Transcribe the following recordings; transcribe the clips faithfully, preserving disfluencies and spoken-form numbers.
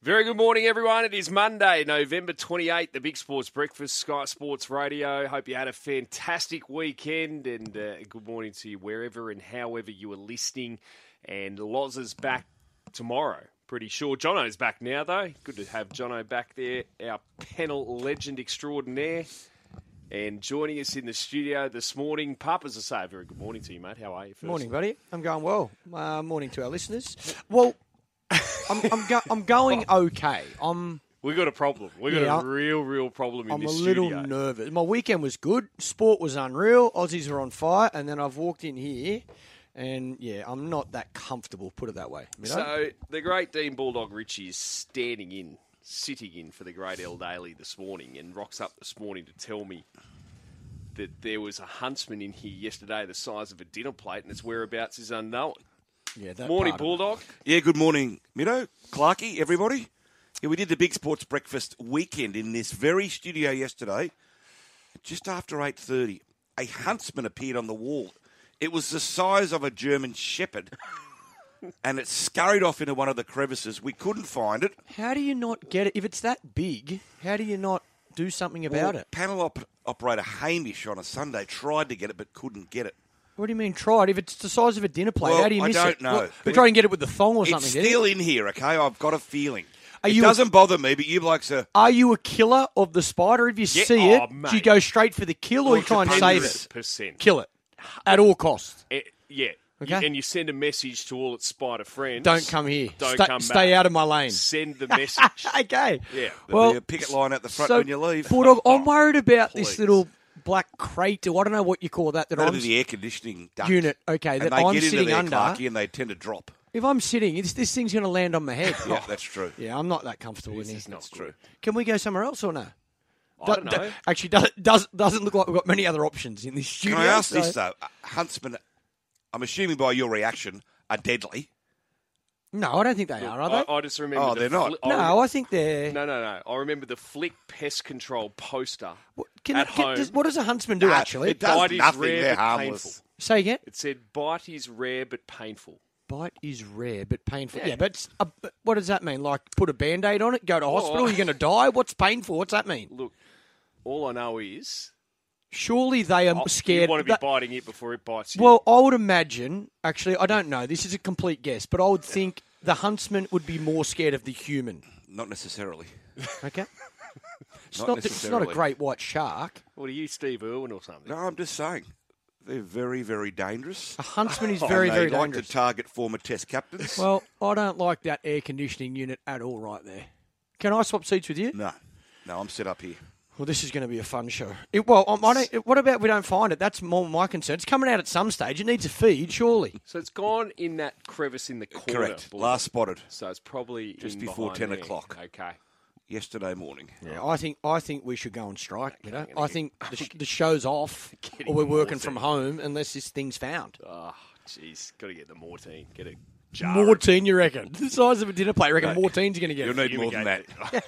Very good morning, everyone. It is Monday, November twenty-eighth, the Big Sports Breakfast, Sky Sports Radio. Hope you had a fantastic weekend, and uh, good morning to you wherever and however you are listening. And Loz is back tomorrow, pretty sure. Jono's back now, though. Good to have Jono back there, our panel legend extraordinaire. And joining us in the studio this morning, Pup, as I say, a very good morning to you, mate. How are you? Firstly? Morning, buddy. I'm going well. Uh, morning to our listeners. Well, I'm I'm, go- I'm going okay. I'm. We got a problem. We got Yeah, a real, real problem in I'm this a studio. little nervous. My weekend was good. Sport was unreal. Aussies are on fire, and then I've walked in here, and yeah, I'm not that comfortable. Put it that way. You know? So the great Dean Bulldog Richie is standing in, sitting in for the great El Daily this morning, and rocks up this morning to tell me that there was a huntsman in here yesterday the size of a dinner plate, and its whereabouts is unknown. Yeah, that Morning, part of it. Bulldog. Yeah, good morning, Middo, Clarkey, everybody. Yeah, we did the Big Sports Breakfast weekend in this very studio yesterday. Just after eight thirty, a huntsman appeared on the wall. It was the size of a German shepherd, and it scurried off into one of the crevices. We couldn't find it. How do you not get it if it's that big? How do you not do something about Well, it? Panel op- operator Hamish on a Sunday tried to get it but couldn't get it. What do you mean tried? If it's the size of a dinner plate, Well, how do you I miss don't it? know, What, but we try and get it with the thong or something. It's do you? still in here, okay? I've got a feeling. Are it you a- doesn't bother me, but you blokes are... Are you a killer of the spider? If you Yeah, see oh, it, mate. do you go straight for the kill or Well, you try and it save depends. it? one hundred percent. Kill it at all costs. Eh, yeah. Okay. You- and you send a message to all its spider friends. Don't come here. Don't stay, come Stay back. out of my lane. Send the message. Okay. Yeah. There'll Well, be a picket line at the front so, when you leave. Bulldog, I'm worried about Please. this little black crate, or I don't know what you call that. That That'll I'm be the air conditioning duct. unit. Okay, And that they I'm get into sitting there, under. Clarky, and they tend to drop. If I'm sitting, this, this thing's going to land on my head. Yeah, that's true. Yeah, I'm not that comfortable in This here. is not That's good. true. Can we go somewhere else or no? I Do- don't do- know. actually, does, does, doesn't look like we've got many other options in this Can studio. I ask so- this, though? Uh, Huntsman, I'm assuming by your reaction, are deadly. No, I don't think they are, are they? I, I just remember. Oh, the they're not. fli- I no, remember- I think they're... No, no, no. I remember the Flick Pest Control poster What, can, at can- home. does- what does a huntsman do, Nah, actually? it does Bite is nothing. rare They're but harmless. painful. Say again? It said bite is rare but painful. Bite is rare but painful. Yeah. Yeah, but, it's- uh, but what does that mean? Like, put a Band-Aid on it, go to Oh. hospital, you're going to die? What's painful? What's that mean? Look, all I know is Surely they are oh, scared. you want to be that- biting it before it bites you. well, I would imagine, actually, I don't know, this is a complete guess, but I would think the huntsman would be more scared of the human. Not necessarily. Okay? It's Not not, it's not a necessarily. great white shark. what are you, Steve Irwin or something? No, I'm just saying. They're very, very dangerous. A huntsman is And very, they very like dangerous. to target former Test captains. Well, I don't like that air conditioning unit at all right there. Can I swap seats with you? no. No, I'm set up here. Well, this is going to be a fun show. It, well, um, I don't, what about we don't find it? That's more my concern. It's coming out at some stage. It needs a feed, surely. So it's gone in that crevice in the corner. Correct. Bulldog. Last spotted So it's probably Just in before behind ten there. o'clock. Okay. yesterday morning. Yeah, I think I think we should go on strike. You know, gonna I get- think the, sh- the show's off, Getting or we're working more from thing. home unless this thing's found. Oh, jeez. Got to get the Mortine. Get a jar. Mortine, you reckon? The size of a dinner plate, you reckon Mortine's going to get You'll it? need more than that.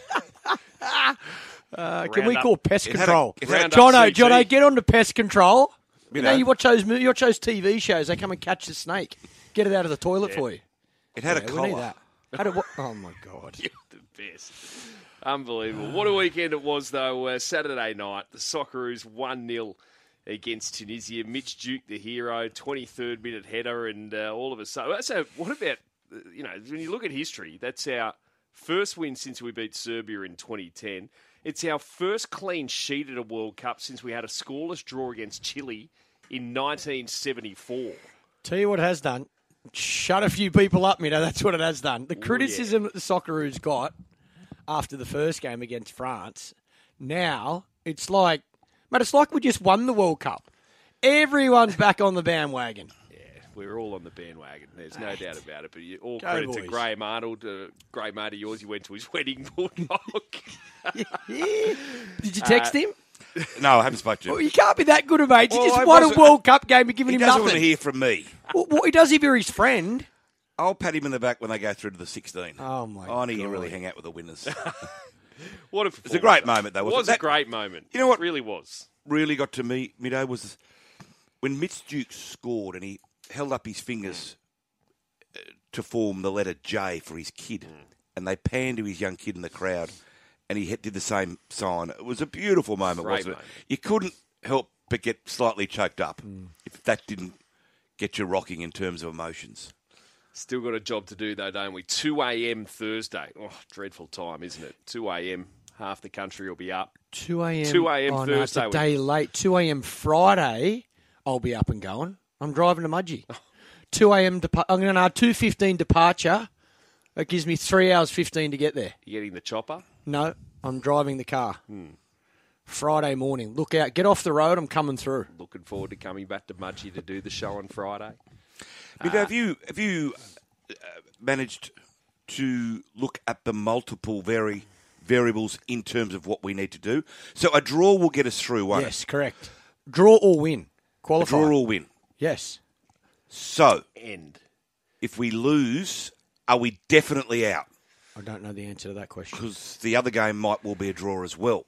Uh, can we Round call up. pest It had a- control? it had a- Jono, Round up C G. Jono, get on to pest control. You, You know, know. you watch those mo- you watch those T V shows. They come and catch the snake, get it out of the toilet for you. It had Yeah, a we need collar. that. Had a, what? Oh my god! You're the best. Unbelievable. What a weekend it was, though. Uh, Saturday night, the Socceroos one nil against Tunisia. Mitch Duke, the hero, twenty-third minute header, and uh, all of a sudden. So, what about, uh, you know, when you look at history, that's our first win since we beat Serbia in twenty ten. It's our first clean sheet at a World Cup since we had a scoreless draw against Chile in nineteen seventy-four. Tell you what it has done. Shut a few people up, you know. That's what it has done. The criticism that the Socceroos got after the first game against France, now it's like, mate, it's like we just won the World Cup. Everyone's back on the bandwagon. We're all on the bandwagon. There's no doubt about it. But you, all Go, credit to boys. Graham Arnold, uh, great mate of yours. You went to his wedding, Bulldog. Did you text him? No, I haven't spoken to Well, him. you can't be that good a mate. You Well, just I won a wasn't- World Cup game and giving He him doesn't want to nothing. hear from me. Well, well, he does if you're his friend. I'll pat him in the back when they go through to the sixteen. Oh, my I need to God. really hang out with the winners. What a It's a great moment, though. It Wasn't was it? a That great moment. You know what? It really was. really got to me, Middo, was when Mitch Duke scored and he held up his fingers uh, to form the letter J for his kid. and they panned to his young kid in the crowd, and he did the same sign. It was a beautiful moment, Great wasn't moment. it? You couldn't help but get slightly choked up Mm. if that didn't get you rocking in terms of emotions. Still got a job to do, though, don't we? two a.m. Thursday. Oh, dreadful time, isn't it? two a.m. Half the country will be up. two a.m. two a.m. Oh, no, it's Thursday. a day late. two a.m. Friday, I'll be up and going. I'm driving to Mudgee. two a.m. Depa- I'm going to two fifteen departure. That gives me three hours fifteen to get there. You getting the chopper? No, I'm driving the car. Hmm. Friday morning. Look out. Get off the road. I'm coming through. Looking forward to coming back to Mudgee to do the show on Friday. But have you have you uh, managed to look at the multiple very variables in terms of what we need to do? So a draw will get us through, won't Yes, correct. Draw or win. it? A Qualify. draw or win. Yes. So End. if we lose, are we definitely out? I don't know the answer to that question. Because the other game might well be a draw as well.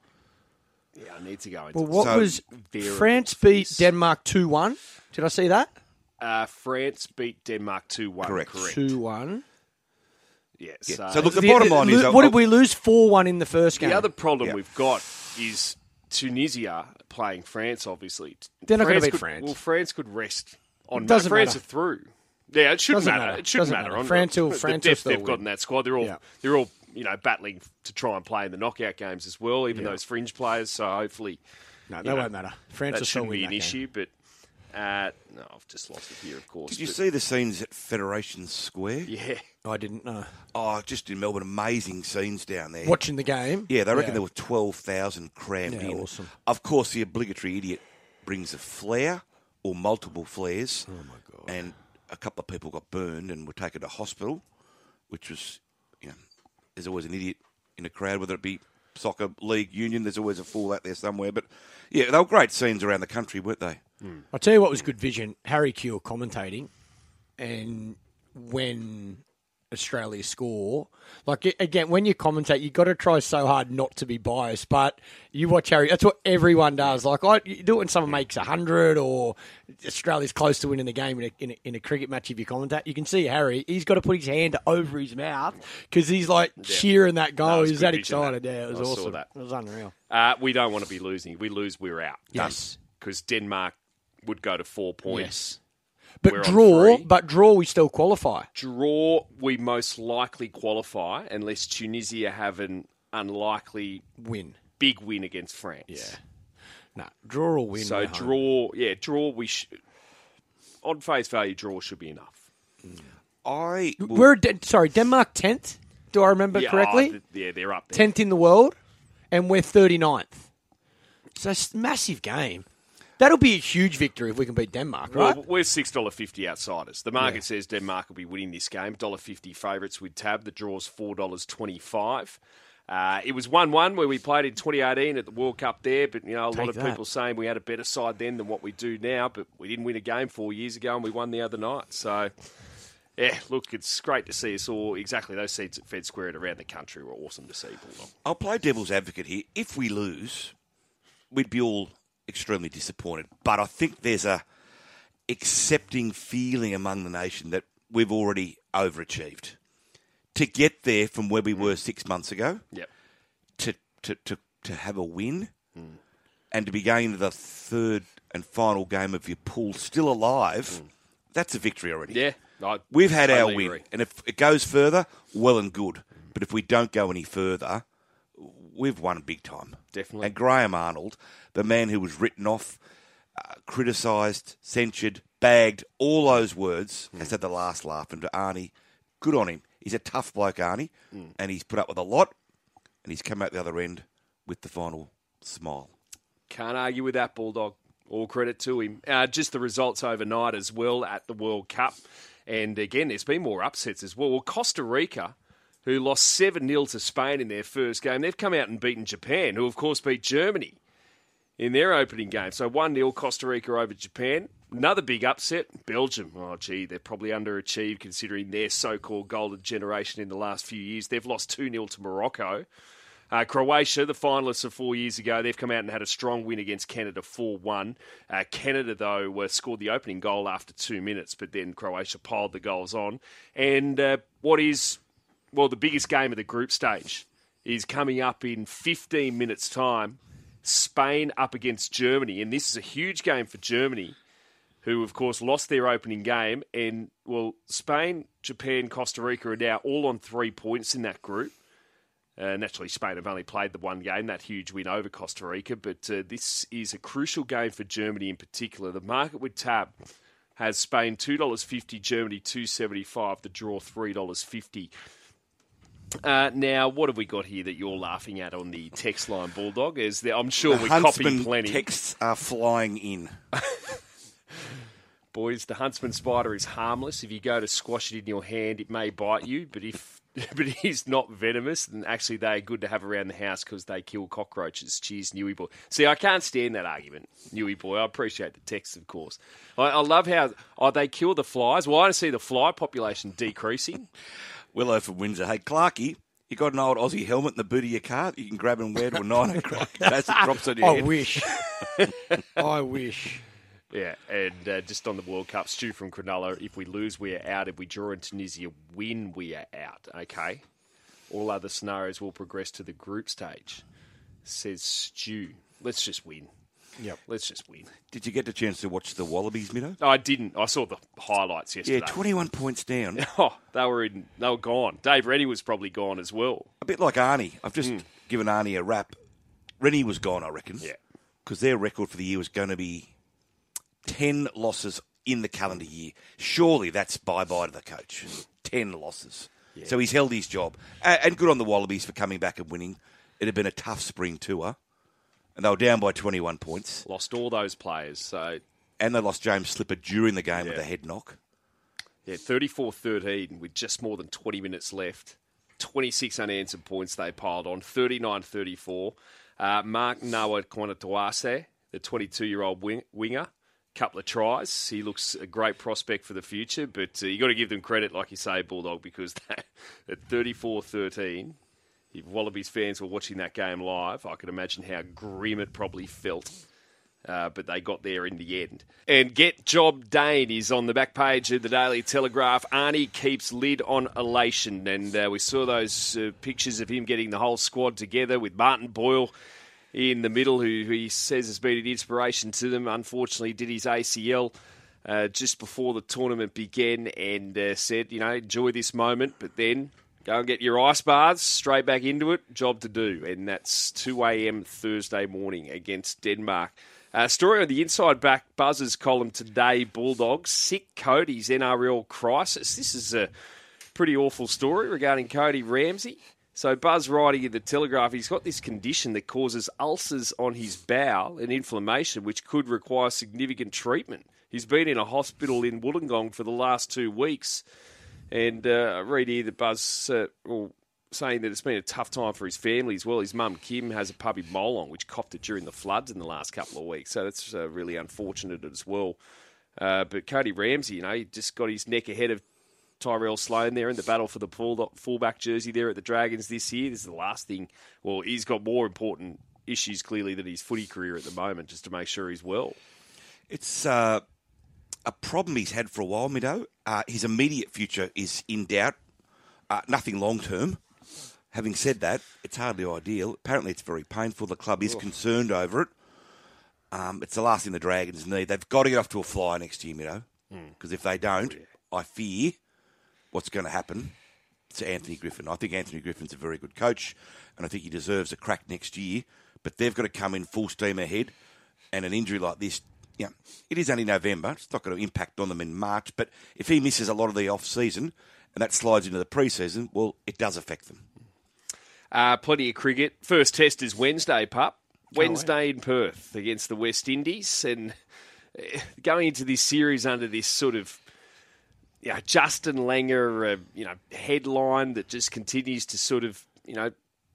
Yeah, I need to go into Well, what So- was variables France for beat this. Denmark two one? Did I see that? Uh, France beat Denmark two one. Correct. Correct. two one. Yeah, Yeah. so, So look, the bottom line is, what did we lose? four one in the first game. the other problem Yeah. we've got is Tunisia playing France, obviously. They're not gonna beat could- France. Well, France could rest on Doesn't France matter. are through. Yeah, it shouldn't Doesn't matter. matter. It shouldn't Doesn't matter. matter. On France will- the France will depth still they've got win. in that squad. They're all Yeah. they're all you know battling to try and play in the knockout games as well. Even Yeah. those fringe players. So hopefully No, that you know, won't matter. France that will still shouldn't win be an that game. issue. But uh, no, I've just lost it here, of course. Did you but- see the scenes at Federation Square? Yeah. I didn't know. Oh, just in Melbourne, amazing scenes down there. Watching the game. Yeah, they reckon Yeah. there were twelve thousand crammed Yeah, in. awesome. Of course, the obligatory idiot brings a flare or multiple flares. Oh, my God. And a couple of people got burned and were taken to hospital, which was, you know, there's always an idiot in a crowd, whether it be soccer, league, union, there's always a fool out there somewhere. But, yeah, they were great scenes around the country, weren't they? I'll tell you what was good vision. Harry Kewell commentating, and when Australia score, like again, when you commentate, you got to try so hard not to be biased. But you watch Harry. That's what everyone does. Like I you do it when someone makes a hundred or Australia's close to winning the game in a, in a in a cricket match. If you commentate, you can see Harry. He's got to put his hand over his mouth because he's like cheering that goal. No, it was he was good that vision, excited. that. Yeah, it was I saw awesome. that. It was unreal. Uh, we don't want to be losing. If we lose, we're out. Yes. Because Denmark would go to four points. Yes. But We're on draw, three. but draw, we still qualify. Draw, we most likely qualify unless Tunisia have an unlikely Win. big win against France. Yeah. No, draw or win. So we're home. draw, yeah, draw. We sh- on face value, draw should be enough. I will- We're De- sorry, Denmark tenth. Do I remember yeah, correctly? oh, th- yeah, they're up there. tenth in the world, and we're thirty-ninth. So it's a massive game. That'll be a huge victory if we can beat Denmark, right? Well, we're six dollars fifty outsiders. The market says Denmark will be winning this game. one dollar fifty favourites with Tab. The draw's four dollars twenty-five. Uh, it was one one where we played in twenty eighteen at the World Cup there, but you know a lot Take of that. people saying we had a better side then than what we do now, but we didn't win a game four years ago and we won the other night. So, yeah, look, it's great to see us all. Exactly, those seats at Fed Square and around the country were awesome to see, Bulldog. I'll play devil's advocate here. If we lose, we'd be all extremely disappointed. But I think there's a accepting feeling among the nation that we've already overachieved. To get there from where we were six months ago, Yep. to to, to, to have a win, and to be going into the third and final game of your pool still alive, that's a victory already. Yeah. I We've had totally our win. agree. And if it goes further, well and good. But if we don't go any further, we've won big time. Definitely. And Graham Arnold, the man who was written off, uh, criticised, censured, bagged, all those words, has had the last laugh. And to Arnie, good on him. He's a tough bloke, Arnie, and he's put up with a lot, and he's come out the other end with the final smile. Can't argue with that, Bulldog. All credit to him. Uh, just the results overnight as well at the World Cup. And again, there's been more upsets as well. Well, Costa Rica, who lost seven nil to Spain in their first game, they've come out and beaten Japan, who of course beat Germany in their opening game. So one nil Costa Rica over Japan. Another big upset, Belgium. Oh, gee, they're probably underachieved considering their so-called golden generation in the last few years. They've lost two nil to Morocco. Uh, Croatia, the finalists of four years ago, they've come out and had a strong win against Canada four one. Uh, Canada, though, uh, scored the opening goal after two minutes, but then Croatia piled the goals on. And uh, what is well, the biggest game of the group stage is coming up in fifteen minutes' time. Spain up against Germany, and this is a huge game for Germany, who, of course, lost their opening game. And, well, Spain, Japan, Costa Rica are now all on three points in that group. Uh, naturally, Spain have only played the one game, that huge win over Costa Rica, but uh, this is a crucial game for Germany in particular. The market with Tab has Spain two dollars fifty, Germany two dollars seventy-five, the draw three dollars fifty. Uh, now, what have we got here that you're laughing at on the text line, Bulldog? Is there, I'm sure the we're Huntsman copying plenty. Texts are flying in. Boys, the Huntsman spider is harmless. If you go to squash it in your hand, it may bite you, but if but it is not venomous, and actually they're good to have around the house because they kill cockroaches. Cheers, Newy Boy. See, I can't stand that argument, Newy Boy. I appreciate the text, of course. I, I love how oh, they kill the flies. Well, I don't see the fly population decreasing. Willow from Windsor. Hey, Clarkie, you got an old Aussie helmet in the boot of your car that you can grab and wear to a nine o'clock as it drops on your I head? wish. I wish. Yeah, and uh, just on the World Cup, Stu from Cronulla, if we lose, we are out. If we draw in Tunisia, win, we are out. Okay? All other scenarios will progress to the group stage, says Stu. Let's just win. Yep. Let's just win. Did you get the chance to watch the Wallabies, Middo? No, I didn't. I saw the highlights yesterday. Yeah, twenty-one points down. Oh, they were in. They were gone. Dave Rennie was probably gone as well. A bit like Arnie. I've just mm. given Arnie a rap. Rennie was gone, I reckon. Yeah. Because their record for the year was going to be ten losses in the calendar year. Surely that's bye-bye to the coach. ten losses. Yeah. So he's held his job. And good on the Wallabies for coming back and winning. It had been a tough spring tour. And they were down by twenty-one points. Lost all those players. So, And they lost James Slipper during the game yeah. with a head knock. Yeah, thirty-four thirteen with just more than twenty minutes left. twenty-six unanswered points they piled on. thirty-nine thirty-four. Uh, Mark Noah Konatuase, the twenty-two-year-old wing- winger. Couple of tries. He looks a great prospect for the future, but uh, you got to give them credit, like you say, Bulldog, because that, at thirty-four thirteen, if Wallabies fans were watching that game live, I can imagine how grim it probably felt. Uh, but they got there in the end. And Get Job Dane is on the back page of the Daily Telegraph. Arnie keeps lid on elation. And uh, we saw those uh, pictures of him getting the whole squad together with Martin Boyle in the middle, who, who he says has been an inspiration to them. Unfortunately, did his A C L uh, just before the tournament began and uh, said, you know, enjoy this moment, but then go and get your ice baths, straight back into it, job to do. And that's two a.m. Thursday morning against Denmark. Uh, story on the Inside Back Buzzers column today, Bulldogs. Sick Cody's N R L crisis. This is a pretty awful story regarding Cody Ramsey. So Buzz writing in the Telegraph, he's got this condition that causes ulcers on his bowel and inflammation, which could require significant treatment. He's been in a hospital in Wollongong for the last two weeks. And uh, I read here that Buzz uh, well, saying that it's been a tough time for his family as well. His mum, Kim, has a puppy Molong, which copped it during the floods in the last couple of weeks. So that's uh, really unfortunate as well. Uh, but Cody Ramsey, you know, he just got his neck ahead of Tyrell Sloan there in the battle for the full, fullback jersey there at the Dragons this year. This is the last thing. Well, he's got more important issues, clearly, than his footy career at the moment, just to make sure he's well. It's uh, a problem he's had for a while, Middo. Uh, his immediate future is in doubt. Uh, nothing long-term. Having said that, it's hardly ideal. Apparently it's very painful. The club is oh. concerned over it. Um, it's the last thing the Dragons need. They've got to get off to a flyer next year, Middo. Because mm. if they don't, oh, yeah. I fear what's going to happen to Anthony Griffin. I think Anthony Griffin's a very good coach, and I think he deserves a crack next year. But they've got to come in full steam ahead, and an injury like this, you know, it is only November. It's not going to impact on them in March. But if he misses a lot of the off-season, and that slides into the pre-season, well, it does affect them. Uh, plenty of cricket. First test is Wednesday, pup. Wednesday in Perth against the West Indies. And going into this series under this sort of you know, Justin Langer, uh, you know, headline that just continues to sort of, you know,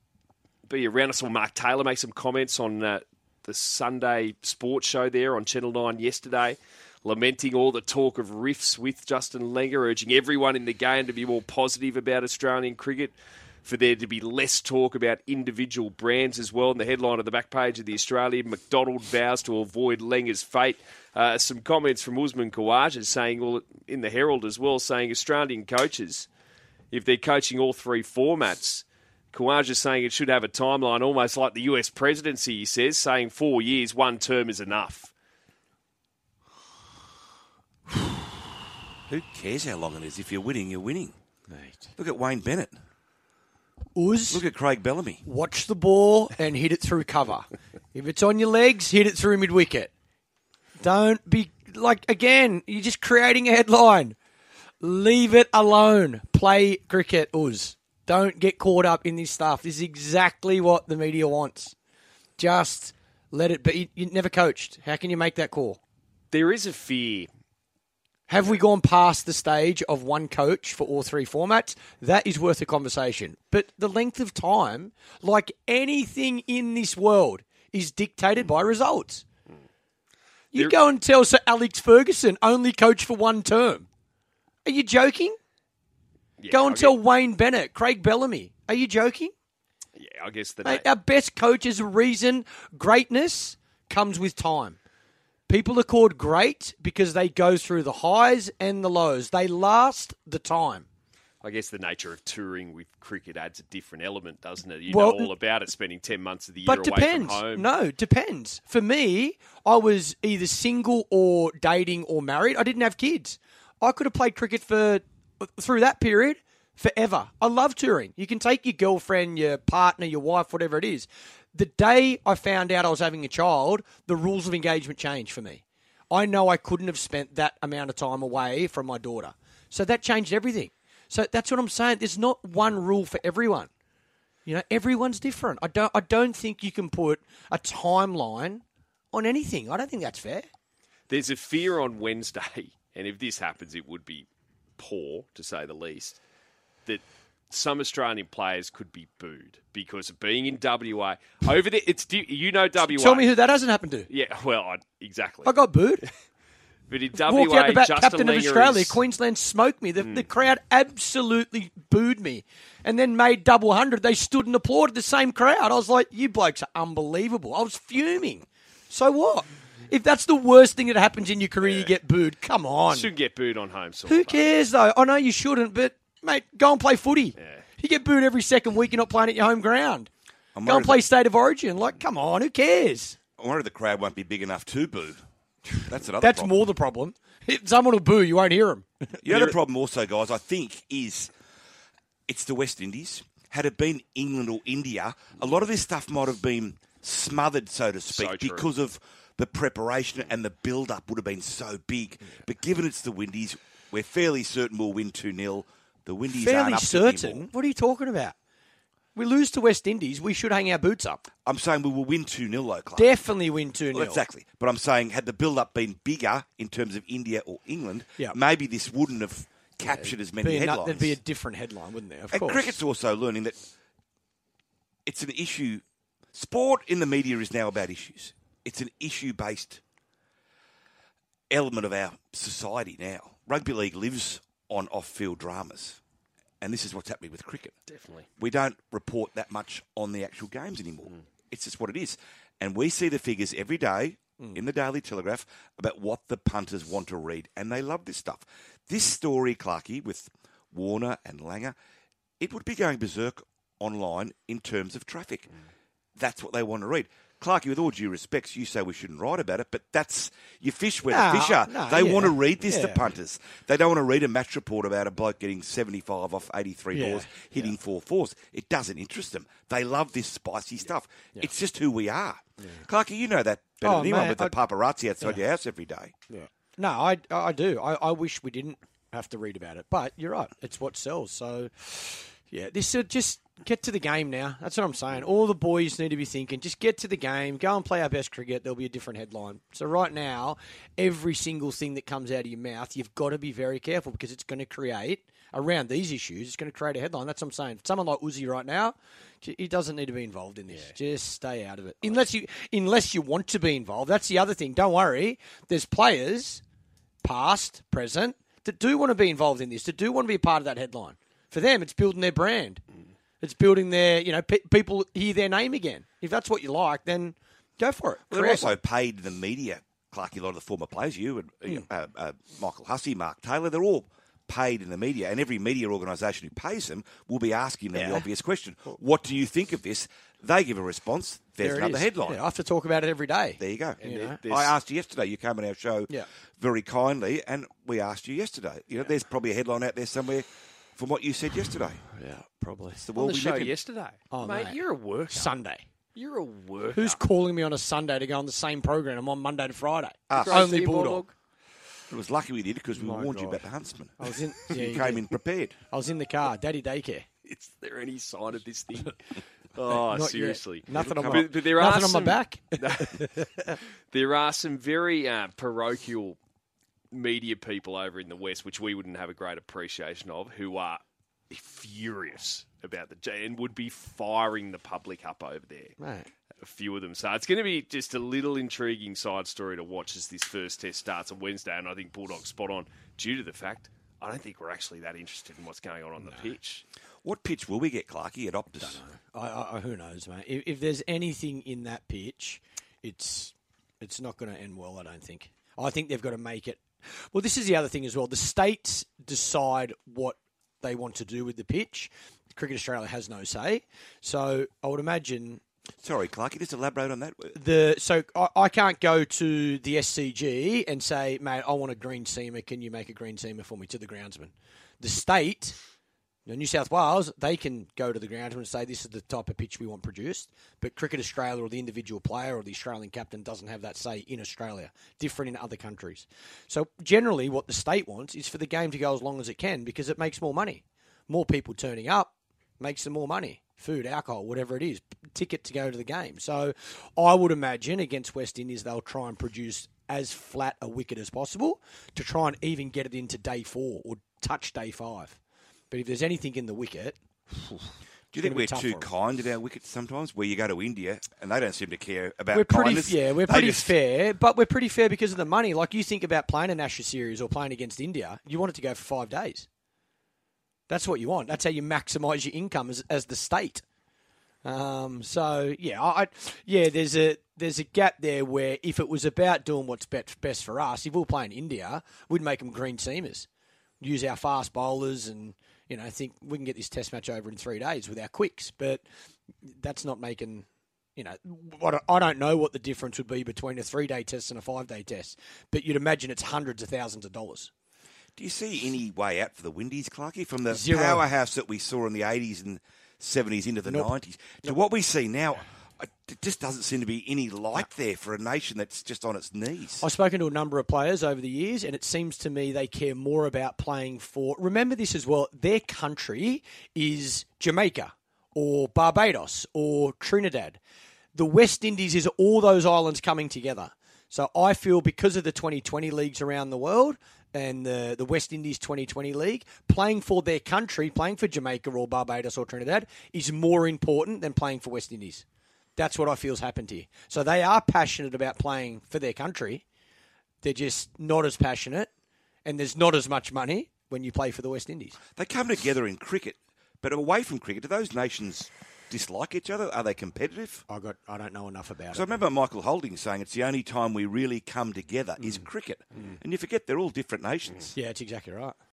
be around us. Or Mark Taylor make some comments on uh, the Sunday sports show there on Channel nine yesterday, lamenting all the talk of riffs with Justin Langer, urging everyone in the game to be more positive about Australian cricket, for there to be less talk about individual brands as well. In the headline of the back page of the Australian, McDonald vows to avoid Langer's fate. Uh, some comments from Usman Khawaja saying, well, in the Herald as well, saying Australian coaches, if they're coaching all three formats. Khawaja's saying it should have a timeline, almost like the U S presidency, he says, saying four years, one term is enough. Who cares how long it is? If you're winning, you're winning. Mate. Look at Wayne Bennett. Uz, Look at Craig Bellamy. watch the ball and hit it through cover. If it's on your legs, hit it through mid-wicket. Don't be, like, again, you're just creating a headline. Leave it alone. Play cricket, Uz. Don't get caught up in this stuff. This is exactly what the media wants. Just let it be. You never coached. How can you make that call? There is a fear. Have we gone past the stage of one coach for all three formats? That is worth a conversation. But the length of time, like anything in this world, is dictated by results. You There- go and tell Sir Alex Ferguson only coach for one term. Are you joking? Yeah, Go and I tell guess, Wayne Bennett, Craig Bellamy. Are you joking? yeah, I guess the Mate, na- our best coach is a reason greatness comes with time. People are called great because they go through the highs and the lows. They last the time. I guess the nature of touring with cricket adds a different element, doesn't it? You Well, know all about it, spending ten months of the year But away depends. from home. No, depends. For me, I was either single or dating or married. I didn't have kids. I could have played cricket for through that period forever. I love touring. You can take your girlfriend, your partner, your wife, whatever it is. The day I found out I was having a child, the rules of engagement changed for me. I know I couldn't have spent that amount of time away from my daughter. So that changed everything. So that's what I'm saying. There's not one rule for everyone. You know, everyone's different. I don't I don't think you can put a timeline on anything. I don't think that's fair. There's a fear on Wednesday, and if this happens, it would be poor, to say the least, that some Australian players could be booed because of being in W A. Over there, it's you know W A. Tell me who that hasn't happened to. Yeah, well, I, exactly. I got booed. But in W A, Walked out the back, Justin captain of Langer Australia. is- Queensland smoked me. The, the crowd absolutely booed me, and then made double hundred. They stood and applauded the same crowd. I was like, "You blokes are unbelievable." I was fuming. So what? If that's the worst thing that happens in your career, you get booed. Come on. Should get booed on home soil. Who mate. cares though? I know you shouldn't, but mate, go and play footy. You get booed every second week. You're not playing at your home ground. I'm Go and worried play that- State of Origin. Like, come on, who cares? I wonder if the crowd won't be big enough to boo. That's another That's problem. more the problem. If someone will boo, you won't hear them. The other problem also, guys, I think, is it's the West Indies. Had it been England or India, a lot of this stuff might have been smothered, so to speak, So true. because of the preparation and the build-up would have been so big. But given it's the Windies, we're fairly certain we'll win two nil. The Windies Fairly aren't up to it certain. anymore. What are you talking about? We lose to West Indies, we should hang our boots up. I'm saying we will win two nil, though, Clark. Definitely win two nil. Well, exactly. But I'm saying, had the build-up been bigger in terms of India or England, Yeah. maybe this wouldn't have captured as many Be a nut- headlines. There'd be a different headline, wouldn't there? Of And course. cricket's also learning that it's an issue. Sport in the media is now about issues. It's an issue-based element of our society now. Rugby league lives on off-field dramas. And this is what's happening with cricket. Definitely. We don't report that much on the actual games anymore. It's just what it is. And we see the figures every day in the Daily Telegraph about what the punters want to read. And they love this stuff. This story, Clarkie, with Warner and Langer, it would be going berserk online in terms of traffic. That's what they want to read. Clarkie, with all due respects, you say we shouldn't write about it, but that's you fish where No, the fish are. no, they yeah, want to read this, the yeah. punters. They don't want to read a match report about a bloke getting seventy-five off eighty-three Yeah, balls, hitting four fours. It doesn't interest them. They love this spicy stuff. It's just who we are. Clarkie, you know that better Oh, than anyone mate, with the I- paparazzi outside your house every day. Yeah. No, I, I do. I, I wish we didn't have to read about it. But you're right. It's what sells. So, yeah, this should just get to the game now. That's what I'm saying. All the boys need to be thinking, just get to the game, go and play our best cricket. There'll be a different headline. So right now, every single thing that comes out of your mouth, you've got to be very careful because it's going to create, around these issues, it's going to create a headline. That's what I'm saying. Someone like Uzi right now, he doesn't need to be involved in this. Just stay out of it. Unless you, unless you want to be involved. That's the other thing. Don't worry. There's players, past, present, that do want to be involved in this, that do want to be a part of that headline. For them, it's building their brand. It's building their, you know, pe- people hear their name again. If that's what you like, then go for it. Well, they're Create also one. paid the media, Clarkie, a lot of the former players, you and Hmm. uh, uh, Michael Hussey, Mark Taylor, they're all paid in the media, and every media organisation who pays them will be asking them Yeah. the obvious question. What do you think of this? They give a response. There's There it another is. headline. Yeah, I have to talk about it every day. There you go. You know? There's- I asked you yesterday. You came on our show Yeah. very kindly, and we asked you yesterday. You know, there's probably a headline out there somewhere from what you said yesterday. Yeah, probably. It's the On world the we show live in. yesterday. Oh, mate, mate. you're a worker. Sunday. You're a worker. Who's calling me on a Sunday to go on the same program? I'm on Monday to Friday. Us. Only Roasty Bulldog. It was lucky we did because we My warned you God. about the Huntsman. I was in. Yeah, You you came did. in prepared. I was in the car. Daddy daycare. Is there any sign of this thing? Oh, Not yet. seriously. Nothing on my, But- but there nothing are on some- my back. There are some very uh, parochial media people over in the West, which we wouldn't have a great appreciation of, who are furious about the J and would be firing the public up over there. Mate. A few of them. So it's going to be just a little intriguing side story to watch as this first test starts on Wednesday, and I think Bulldog's spot on due to the fact I don't think we're actually that interested in what's going on on the pitch. What pitch will we get, Clarkey, at Optus? I, I, who knows, mate? If, if there's anything in that pitch, it's it's not going to end well. I don't think. I think they've got to make it. Well, this is the other thing as well. The states decide what they want to do with the pitch. Cricket Australia has no say. So I would imagine Sorry, Clarkey, just elaborate on that. the so I, I can't go to the S C G and say, mate, I want a green seamer. Can you make a green seamer for me to the groundsman? The state, you know, New South Wales, they can go to the groundsman and say this is the type of pitch we want produced. But Cricket Australia or the individual player or the Australian captain doesn't have that say in Australia. Different in other countries. So generally, what the state wants is for the game to go as long as it can because it makes more money. More people turning up makes them more money. Food, alcohol, whatever it is, ticket to go to the game. So I would imagine against West Indies they'll try and produce as flat a wicket as possible to try and even get it into day four or touch day five. But if there's anything in the wicket... Do you think we're too kind at our wickets sometimes? Where you go to India and they don't seem to care about we're pretty, kindness. yeah, we're They pretty just- fair, but we're pretty fair because of the money. Like you think about playing an Ashes series or playing against India, you want it to go for five days. That's what you want. That's how you maximise your income as, as the state. Um, so yeah, I, I yeah, there's a there's a gap there where if it was about doing what's best best for us, if we were playing India, we'd make them green seamers, use our fast bowlers, and you know think we can get this Test match over in three days with our quicks. But that's not making. You know, what I don't know what the difference would be between a three-day test and a five-day test, but you'd imagine it's hundreds of thousands of dollars. Do you see any way out for the Windies, Clarkey, from the Zero. powerhouse that we saw in the eighties and seventies into the Nope. nineties to what we see now? It just doesn't seem to be any light there for a nation that's just on its knees. I've spoken to a number of players over the years, and it seems to me they care more about playing for... Remember this as well, their country is Jamaica or Barbados or Trinidad. The West Indies is all those islands coming together. So I feel because of the twenty twenty leagues around the world and the, the West Indies twenty twenty league, playing for their country, playing for Jamaica or Barbados or Trinidad is more important than playing for West Indies. That's what I feel's happened here. So they are passionate about playing for their country. They're just not as passionate, and there's not as much money when you play for the West Indies. They come together in cricket, but away from cricket, do those nations dislike each other? Are they competitive? I got. I don't know enough about So I it. remember Michael Holding saying it's the only time we really come together is cricket. And you forget they're all different nations. Yeah, it's exactly right.